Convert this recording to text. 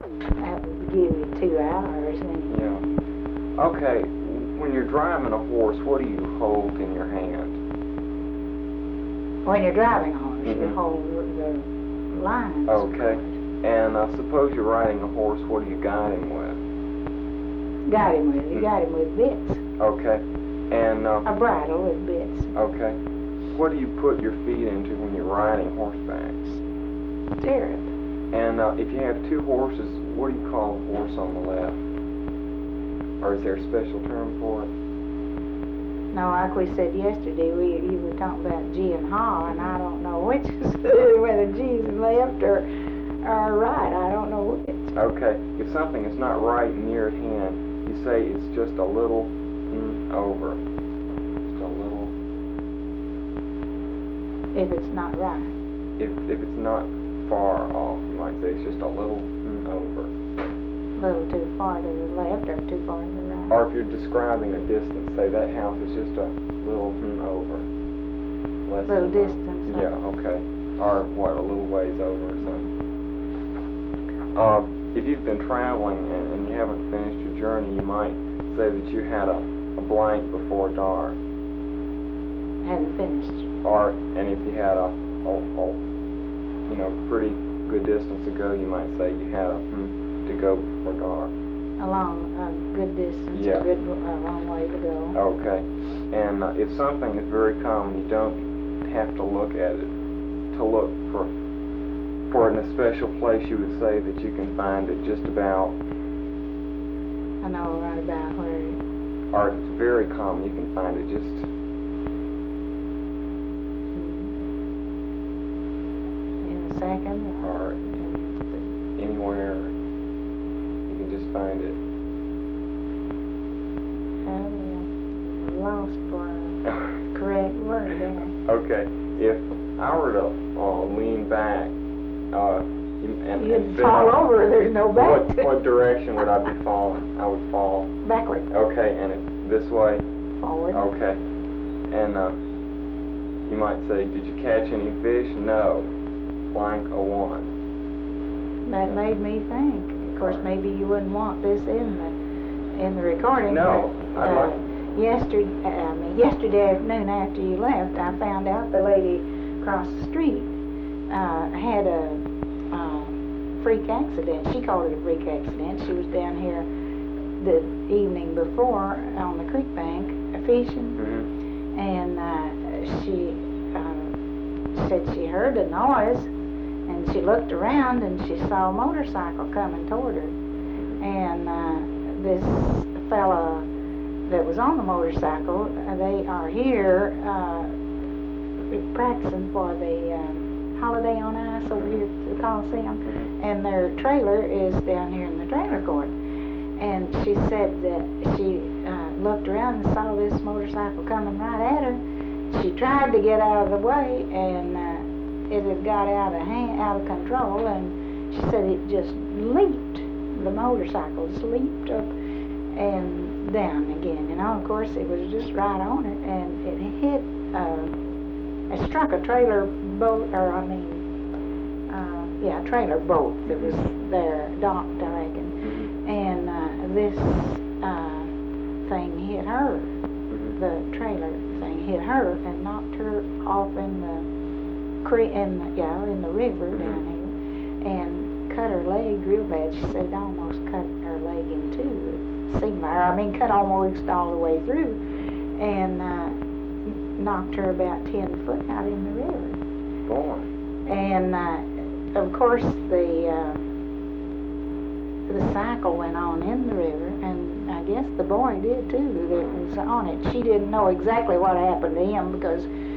That would give you 2 hours. And Yeah. Okay, when you're driving a horse, what do you hold in your hand? when you're driving a horse, you Mhm. hold the lines. Okay. And suppose you're riding a horse, what do you guide him with? Guide him with. You guide him with bits. Okay. And A bridle with bits. okay. What do you put your feet into when you're riding horseback? Stirrup. And if you have 2 horses, what do you call the horse on the left? Or is there a special term for it? No, like we said yesterday, you were talking about G and Ha, and I don't know which is whether G's left or right. I don't know which. Okay. If something is not right near at hand, you say it's just a little over. Just a little. If it's not right. If it's not far off, you might say it's just a little over. A little too far to the left or too far to the right. Or if you're describing a distance, say that house is just a little over. Less Little than distance. Yeah, okay. Or what, a little ways over or something. If you've been traveling and you haven't finished your journey, you might say that you had a blank before dark. Hadn't finished. And if you had a pretty good distance to go, you might say you had to go before dark. A good distance, Yeah. a long way to go. Okay. And if something is very common, you don't have to look at it to look for it in a special place. You would say that you can find it just about. I know right about where. Or if it's very common, you can find it just. In a second. Or anywhere. You can just find it. Lost for a correct word there. Okay. If I were to lean back, You'd fall over. There's no back. What direction would I be falling? I would fall backward. Okay, and if this way. Forward. Okay. And you might say, did you catch any fish? No. Blank a 1. That made me think. Of course, maybe you wouldn't want this in the recording. No. But, yesterday afternoon after you left, I found out the lady across the street had a freak accident. She called it a freak accident. She was down here the evening before on the creek bank fishing, and she said she heard a noise, and she looked around and she saw a motorcycle coming toward her, and this fella that was on the motorcycle, they are here practicing for the Holiday on Ice over here at the Coliseum, and their trailer is down here in the trailer court. And she said that she looked around and saw this motorcycle coming right at her. She tried to get out of the way, and it had got out of control, and she said it just leaped. The motorcycle just leaped up and down again, of course it was just right on it, and it hit it struck a trailer boat, trailer boat that was there docked, I reckon, and this thing hit her. The trailer thing hit her and knocked her off in the river down here, and cut her leg real bad. She said it almost cut her leg in two. Cut almost all the way through, and knocked her about 10 foot out in the river. Boy. And of course the cycle went on in the river, I guess the boy did too that was on it. She didn't know exactly what happened to him because